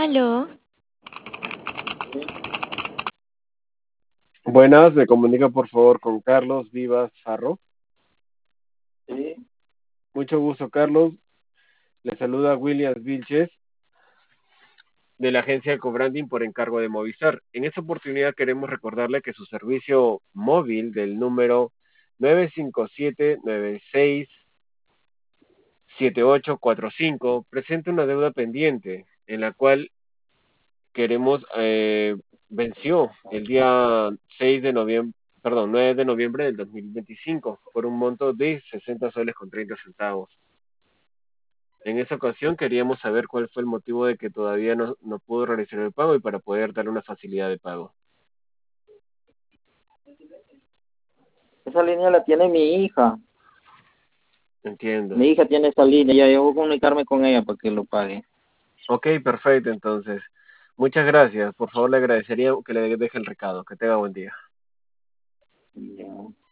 Aló, Buenas, me comunica por favor con Carlos Vivas Farro. Sí, Mucho gusto, Carlos. Le saluda Williams Vilches de la agencia Cobranding por encargo de Movistar. En esta oportunidad queremos recordarle que su servicio móvil del número 957-967845 presenta una deuda pendiente en la cual queremos venció el día 6 de noviembre, perdón, 9 de noviembre del 2025 por un monto de 60 soles con 30 centavos. En esa ocasión queríamos saber cuál fue el motivo de que todavía no pudo realizar el pago y para poder darle una facilidad de pago. esa línea la tiene mi hija. Entiendo. Mi hija tiene esa línea, ya yo voy a comunicarme con ella para que lo pague. Ok, perfecto, entonces. Muchas gracias. Por favor, le agradecería que le deje el recado. Que tenga buen día. Ya.